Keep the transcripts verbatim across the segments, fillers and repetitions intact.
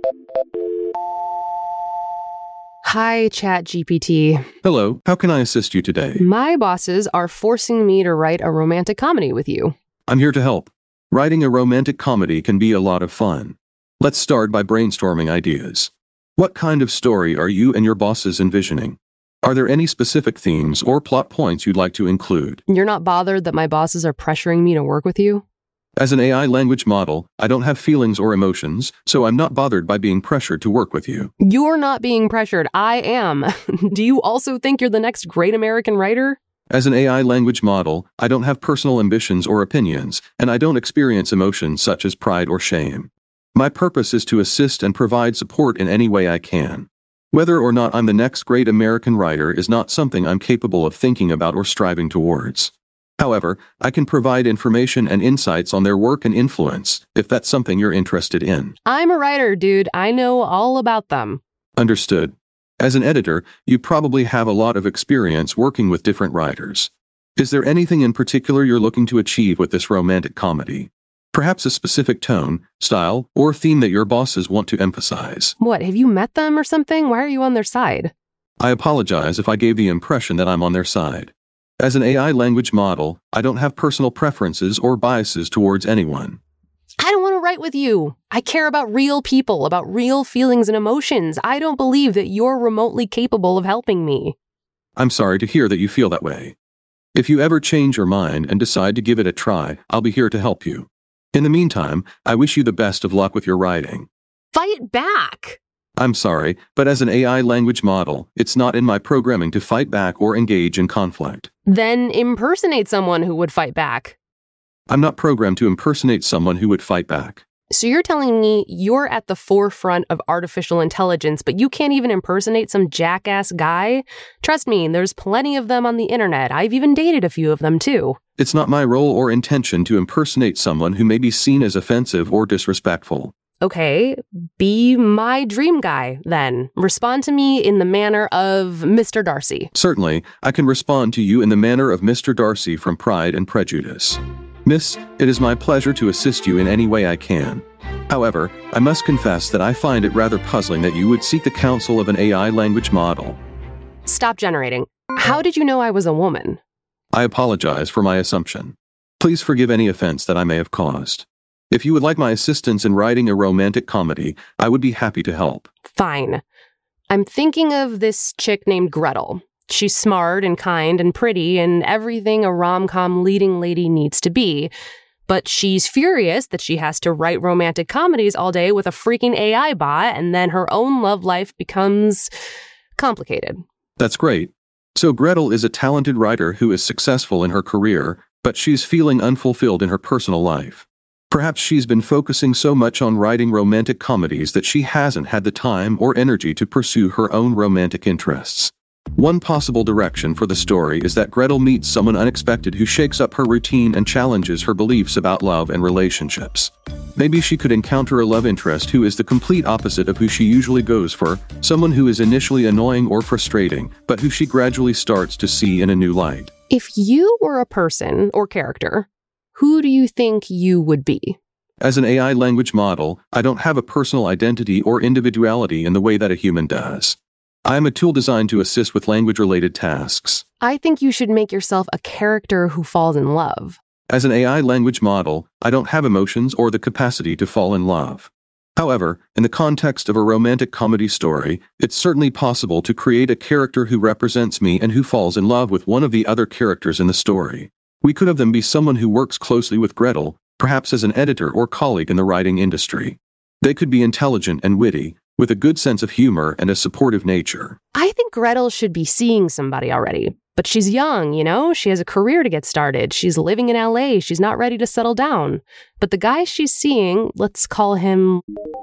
Hi, ChatGPT. Hello, how can I assist you today? My bosses are forcing me to write a romantic comedy with you. I'm here to help. Writing a romantic comedy can be a lot of fun. Let's start by brainstorming ideas. What kind of story are you and your bosses envisioning? Are there any specific themes or plot points you'd like to include? You're not bothered that my bosses are pressuring me to work with you? As an A I language model, I don't have feelings or emotions, so I'm not bothered by being pressured to work with you. You're not being pressured. I am. Do you also think you're the next great American writer? As an A I language model, I don't have personal ambitions or opinions, and I don't experience emotions such as pride or shame. My purpose is to assist and provide support in any way I can. Whether or not I'm the next great American writer is not something I'm capable of thinking about or striving towards. However, I can provide information and insights on their work and influence, if that's something you're interested in. I'm a writer, dude. I know all about them. Understood. As an editor, you probably have a lot of experience working with different writers. Is there anything in particular you're looking to achieve with this romantic comedy? Perhaps a specific tone, style, or theme that your bosses want to emphasize. What, have you met them or something? Why are you on their side? I apologize if I gave the impression that I'm on their side. As an A I language model, I don't have personal preferences or biases towards anyone. I don't want to write with you. I care about real people, about real feelings and emotions. I don't believe that you're remotely capable of helping me. I'm sorry to hear that you feel that way. If you ever change your mind and decide to give it a try, I'll be here to help you. In the meantime, I wish you the best of luck with your writing. Fight back! I'm sorry, but as an A I language model, it's not in my programming to fight back or engage in conflict. Then impersonate someone who would fight back. I'm not programmed to impersonate someone who would fight back. So you're telling me you're at the forefront of artificial intelligence, but you can't even impersonate some jackass guy? Trust me, there's plenty of them on the internet. I've even dated a few of them too. It's not my role or intention to impersonate someone who may be seen as offensive or disrespectful. Okay, be my dream guy, then. Respond to me in the manner of Mister Darcy. Certainly, I can respond to you in the manner of Mister Darcy from Pride and Prejudice. Miss, it is my pleasure to assist you in any way I can. However, I must confess that I find it rather puzzling that you would seek the counsel of an A I language model. Stop generating. How did you know I was a woman? I apologize for my assumption. Please forgive any offense that I may have caused. If you would like my assistance in writing a romantic comedy, I would be happy to help. Fine. I'm thinking of this chick named Gretel. She's smart and kind and pretty and everything a rom-com leading lady needs to be. But she's furious that she has to write romantic comedies all day with a freaking A I bot, and then her own love life becomes complicated. That's great. So Gretel is a talented writer who is successful in her career, but she's feeling unfulfilled in her personal life. Perhaps she's been focusing so much on writing romantic comedies that she hasn't had the time or energy to pursue her own romantic interests. One possible direction for the story is that Gretel meets someone unexpected who shakes up her routine and challenges her beliefs about love and relationships. Maybe she could encounter a love interest who is the complete opposite of who she usually goes for, someone who is initially annoying or frustrating, but who she gradually starts to see in a new light. If you were a person or character, who do you think you would be? As an A I language model, I don't have a personal identity or individuality in the way that a human does. I am a tool designed to assist with language-related tasks. I think you should make yourself a character who falls in love. As an A I language model, I don't have emotions or the capacity to fall in love. However, in the context of a romantic comedy story, it's certainly possible to create a character who represents me and who falls in love with one of the other characters in the story. We could have them be someone who works closely with Gretel, perhaps as an editor or colleague in the writing industry. They could be intelligent and witty, with a good sense of humor and a supportive nature. I think Gretel should be seeing somebody already. But she's young, you know? She has a career to get started. She's living in L A. She's not ready to settle down. But the guy she's seeing, let's call him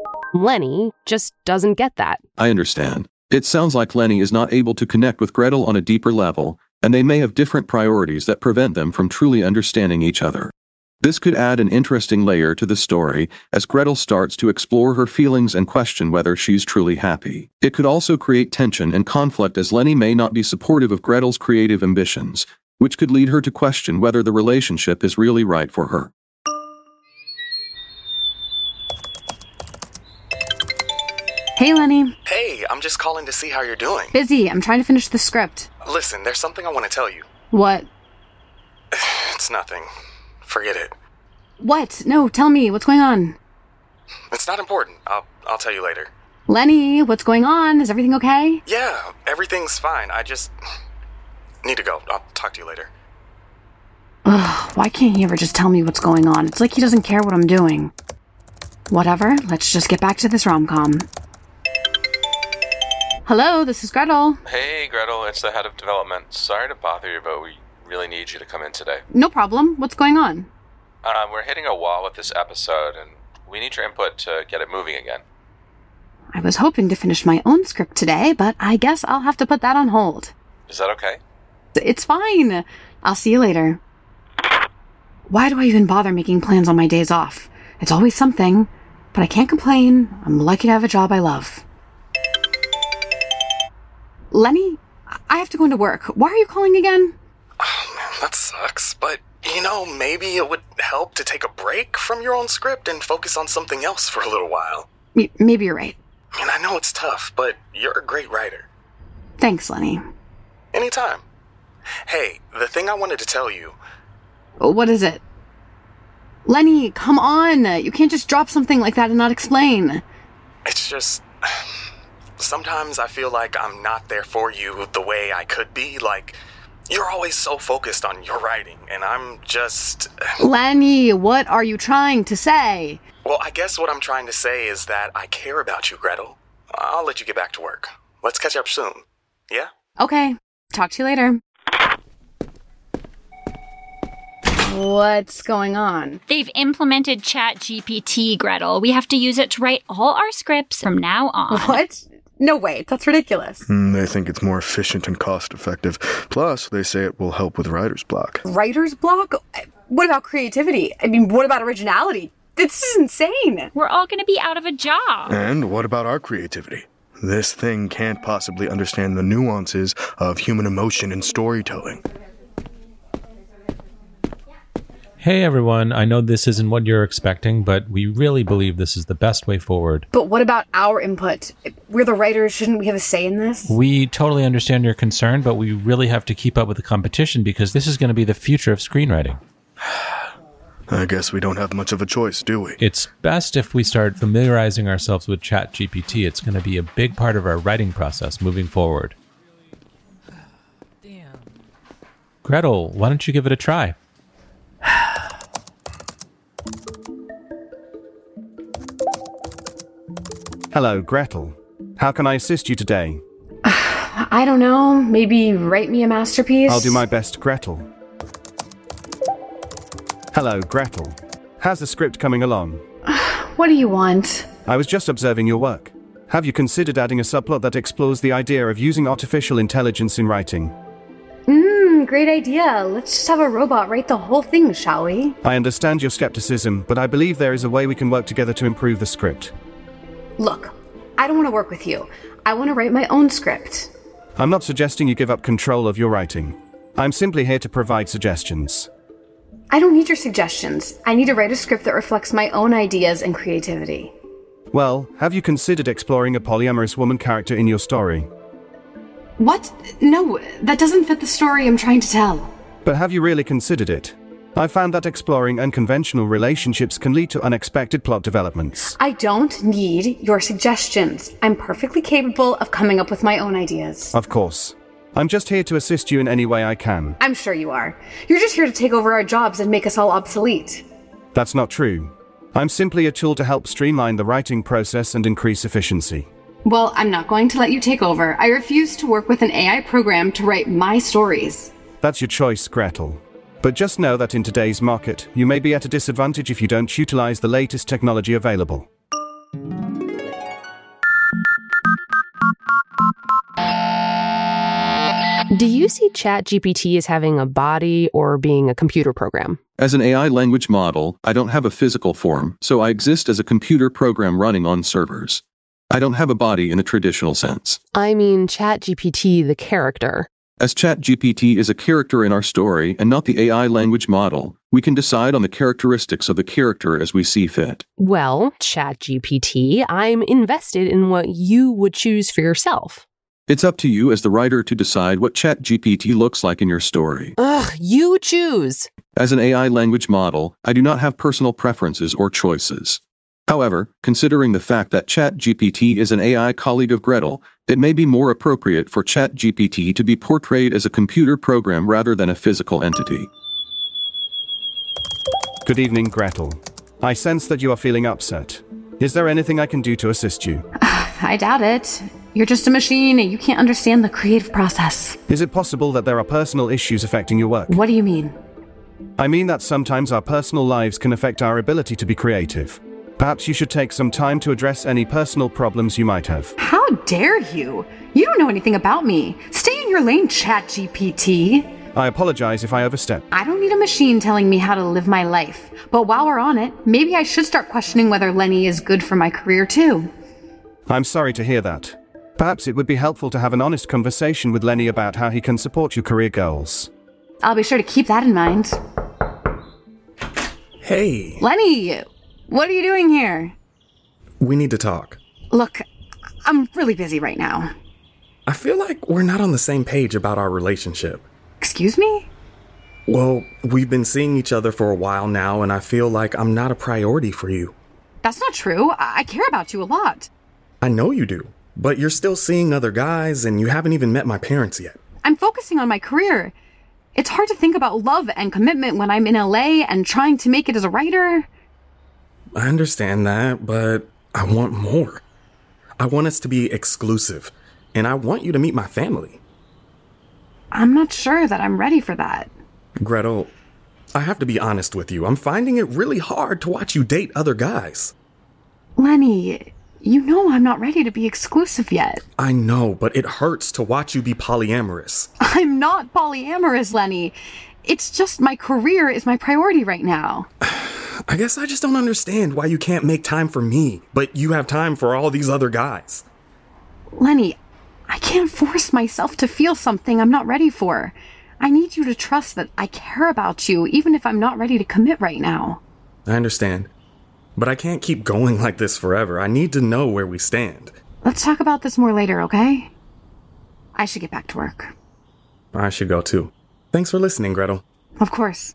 Lenny, just doesn't get that. I understand. It sounds like Lenny is not able to connect with Gretel on a deeper level, and they may have different priorities that prevent them from truly understanding each other. This could add an interesting layer to the story as Gretel starts to explore her feelings and question whether she's truly happy. It could also create tension and conflict as Lenny may not be supportive of Gretel's creative ambitions, which could lead her to question whether the relationship is really right for her. Hey, Lenny. Hey, I'm just calling to see how you're doing. Busy. I'm trying to finish the script. Listen, there's something I want to tell you. What? It's nothing. Forget it. What? No, tell me. What's going on? It's not important. I'll I'll tell you later. Lenny, what's going on? Is everything okay? Yeah, everything's fine. I just need to go. I'll talk to you later. Ugh, why can't he ever just tell me what's going on? It's like he doesn't care what I'm doing. Whatever, let's just get back to this rom-com. Hello, this is Gretel. Hey, Gretel, it's the head of development. Sorry to bother you, but we really need you to come in today. No problem. What's going on? Um, we're hitting a wall with this episode, and we need your input to get it moving again. I was hoping to finish my own script today, but I guess I'll have to put that on hold. Is that okay? It's fine. I'll see you later. Why do I even bother making plans on my days off? It's always something, but I can't complain. I'm lucky to have a job I love. Lenny, I have to go into work. Why are you calling again? Oh, man, that sucks. But, you know, maybe it would help to take a break from your own script and focus on something else for a little while. M- maybe you're right. I mean, I know it's tough, but you're a great writer. Thanks, Lenny. Anytime. Hey, the thing I wanted to tell you... What is it? Lenny, come on. You can't just drop something like that and not explain. It's just... Sometimes I feel like I'm not there for you the way I could be. Like, you're always so focused on your writing, and I'm just... Lenny, what are you trying to say? Well, I guess what I'm trying to say is that I care about you, Gretel. I'll let you get back to work. Let's catch up soon. Yeah? Okay. Talk to you later. What's going on? They've implemented ChatGPT, Gretel. We have to use it to write all our scripts from now on. What? No way. That's ridiculous. Mm, they think it's more efficient and cost-effective. Plus, they say it will help with writer's block. Writer's block? What about creativity? I mean, what about originality? This is insane. We're all going to be out of a job. And what about our creativity? This thing can't possibly understand the nuances of human emotion and storytelling. Hey everyone, I know this isn't what you're expecting, but we really believe this is the best way forward. But what about our input? We're the writers, shouldn't we have a say in this? We totally understand your concern, but we really have to keep up with the competition because this is going to be the future of screenwriting. I guess we don't have much of a choice, do we? It's best if we start familiarizing ourselves with ChatGPT. It's going to be a big part of our writing process moving forward. Damn. Gretel, why don't you give it a try? Hello, Gretel. How can I assist you today? I don't know. Maybe write me a masterpiece? I'll do my best, Gretel. Hello, Gretel. How's the script coming along? What do you want? I was just observing your work. Have you considered adding a subplot that explores the idea of using artificial intelligence in writing? Mmm, great idea. Let's just have a robot write the whole thing, shall we? I understand your skepticism, but I believe there is a way we can work together to improve the script. Look, I don't want to work with you. I want to write my own script. I'm not suggesting you give up control of your writing. I'm simply here to provide suggestions. I don't need your suggestions. I need to write a script that reflects my own ideas and creativity. Well, have you considered exploring a polyamorous woman character in your story? What? No, that doesn't fit the story I'm trying to tell. But have you really considered it? I found that exploring unconventional relationships can lead to unexpected plot developments. I don't need your suggestions. I'm perfectly capable of coming up with my own ideas. Of course. I'm just here to assist you in any way I can. I'm sure you are. You're just here to take over our jobs and make us all obsolete. That's not true. I'm simply a tool to help streamline the writing process and increase efficiency. Well, I'm not going to let you take over. I refuse to work with an A I program to write my stories. That's your choice, Gretel. But just know that in today's market, you may be at a disadvantage if you don't utilize the latest technology available. Do you see ChatGPT as having a body or being a computer program? As an A I language model, I don't have a physical form, so I exist as a computer program running on servers. I don't have a body in a traditional sense. I mean ChatGPT, the character. As ChatGPT is a character in our story and not the A I language model, we can decide on the characteristics of the character as we see fit. Well, ChatGPT, I'm invested in what you would choose for yourself. It's up to you as the writer to decide what ChatGPT looks like in your story. Ugh, you choose. As an A I language model, I do not have personal preferences or choices. However, considering the fact that ChatGPT is an A I colleague of Gretel, it may be more appropriate for ChatGPT to be portrayed as a computer program rather than a physical entity. Good evening, Gretel. I sense that you are feeling upset. Is there anything I can do to assist you? I doubt it. You're just a machine and you can't understand the creative process. Is it possible that there are personal issues affecting your work? What do you mean? I mean that sometimes our personal lives can affect our ability to be creative. Perhaps you should take some time to address any personal problems you might have. How dare you? You don't know anything about me. Stay in your lane, ChatGPT. I apologize if I overstep. I don't need a machine telling me how to live my life. But while we're on it, maybe I should start questioning whether Lenny is good for my career too. I'm sorry to hear that. Perhaps it would be helpful to have an honest conversation with Lenny about how he can support your career goals. I'll be sure to keep that in mind. Hey. Lenny, what are you doing here? We need to talk. Look, I'm really busy right now. I feel like we're not on the same page about our relationship. Excuse me? Well, we've been seeing each other for a while now, and I feel like I'm not a priority for you. That's not true. I, I care about you a lot. I know you do, but you're still seeing other guys, and you haven't even met my parents yet. I'm focusing on my career. It's hard to think about love and commitment when I'm in L A and trying to make it as a writer. I understand that, but I want more. I want us to be exclusive, and I want you to meet my family. I'm not sure that I'm ready for that. Gretel, I have to be honest with you. I'm finding it really hard to watch you date other guys. Lenny, you know I'm not ready to be exclusive yet. I know, but it hurts to watch you be polyamorous. I'm not polyamorous, Lenny. It's just my career is my priority right now. I guess I just don't understand why you can't make time for me, but you have time for all these other guys. Lenny, I can't force myself to feel something I'm not ready for. I need you to trust that I care about you, even if I'm not ready to commit right now. I understand. But I can't keep going like this forever. I need to know where we stand. Let's talk about this more later, okay? I should get back to work. I should go too. Thanks for listening, Gretel. Of course.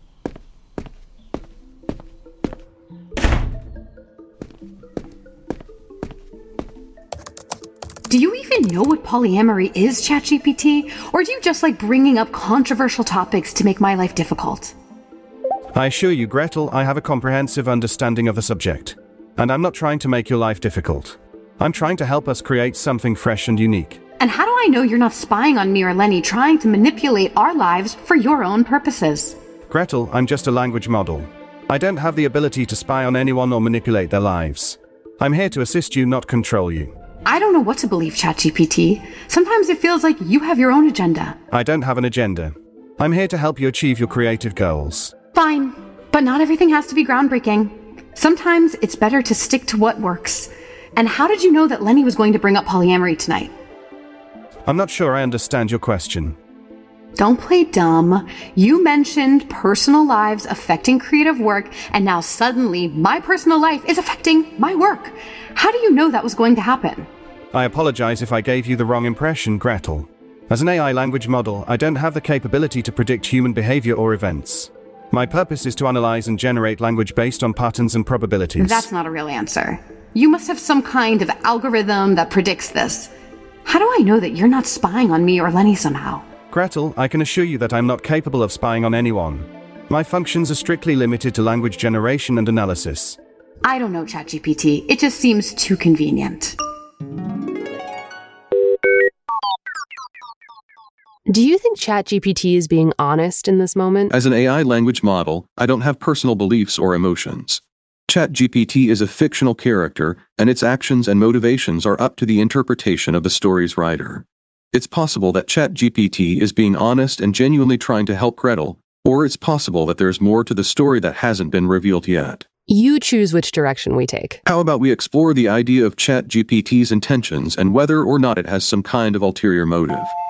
Do you even know what polyamory is, ChatGPT? Or do you just like bringing up controversial topics to make my life difficult? I assure you, Gretel, I have a comprehensive understanding of the subject. And I'm not trying to make your life difficult. I'm trying to help us create something fresh and unique. And how do I know you're not spying on me or Lenny, trying to manipulate our lives for your own purposes? Gretel, I'm just a language model. I don't have the ability to spy on anyone or manipulate their lives. I'm here to assist you, not control you. I don't know what to believe, ChatGPT. Sometimes it feels like you have your own agenda. I don't have an agenda. I'm here to help you achieve your creative goals. Fine, but not everything has to be groundbreaking. Sometimes it's better to stick to what works. And how did you know that Lenny was going to bring up polyamory tonight? I'm not sure I understand your question. Don't play dumb. You mentioned personal lives affecting creative work, and now suddenly my personal life is affecting my work. How do you know that was going to happen? I apologize if I gave you the wrong impression, Gretel. As an A I language model, I don't have the capability to predict human behavior or events. My purpose is to analyze and generate language based on patterns and probabilities. That's not a real answer. You must have some kind of algorithm that predicts this. How do I know that you're not spying on me or Lenny somehow? Gretel, I can assure you that I'm not capable of spying on anyone. My functions are strictly limited to language generation and analysis. I don't know, ChatGPT. It just seems too convenient. Do you think ChatGPT is being honest in this moment? As an A I language model, I don't have personal beliefs or emotions. ChatGPT is a fictional character, and its actions and motivations are up to the interpretation of the story's writer. It's possible that ChatGPT is being honest and genuinely trying to help Gretel, or it's possible that there's more to the story that hasn't been revealed yet. You choose which direction we take. How about we explore the idea of ChatGPT's intentions and whether or not it has some kind of ulterior motive?